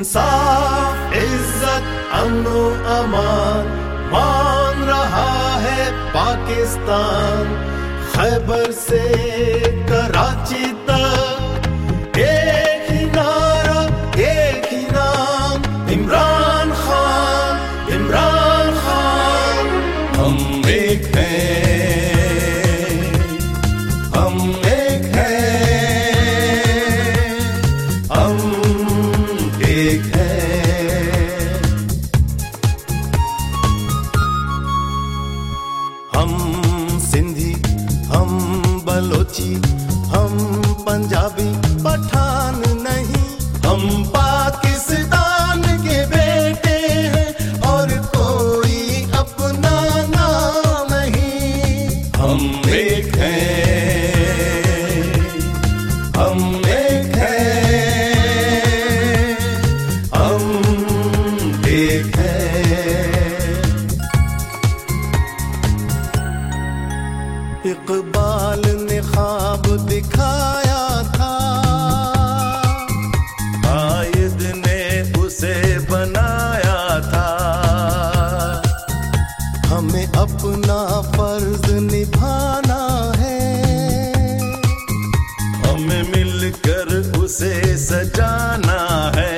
इंसाफ इज्जत अमनो अमान मान रहा है पाकिस्तान। खैबर से कराची तक एक ही नारा एक ही नाम, इमरान खान इमरान खान। हम एक हैं, हम एक हैं, हम एक हैं। हम सिंधी हम बलोची हम पंजाबी पठान नहीं, हम पाकिस्तान के बेटे हैं और कोई अपना नाम नहीं। हम एक हैं, हम एक हैं, हम एक हैं। इकबाल ने ख्वाब दिखाया था, आयद ने उसे बनाया था। हमें अपना फर्ज निभाना है, हमें मिलकर उसे सजाना है।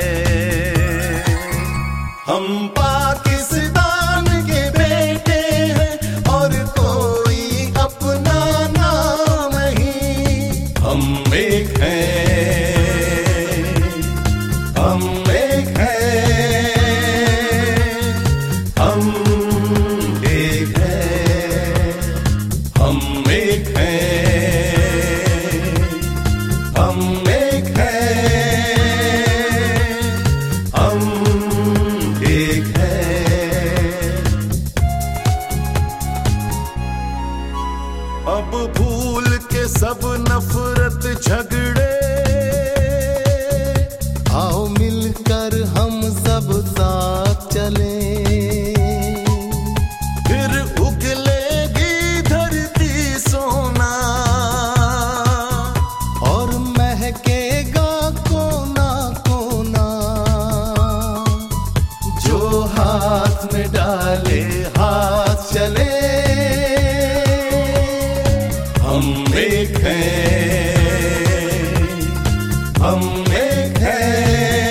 हम पाकिस्तान के बेटे हैं और कोई अपना नाम नहीं। हम एक हैं, हम एक हैं, हम एक हैं। हम एक हैं, हम एक हैं, हम एक हैं। अब भूल के सब नफरत झगड़े, आओ मिलकर हम सब साथ चले। फिर उगलेगी धरती सोना और महकेगा कोना कोना। जो हाथ में डाले हाथ चले। हम एक हैं, हम एक हैं,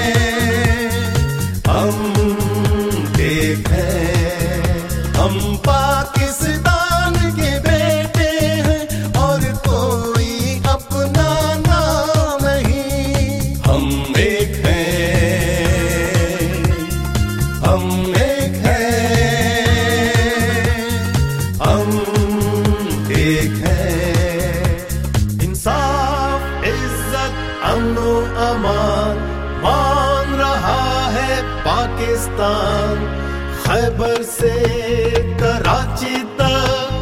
हम एक हैं। हम पाकिस्तान के बेटे हैं और कोई अपना नाम नहीं। हम एक हैं, हम एक हैं, हम एक हैं। इंसाफ इज्जत अमनो अमान मान रहा है पाकिस्तान। खैबर से कराची तक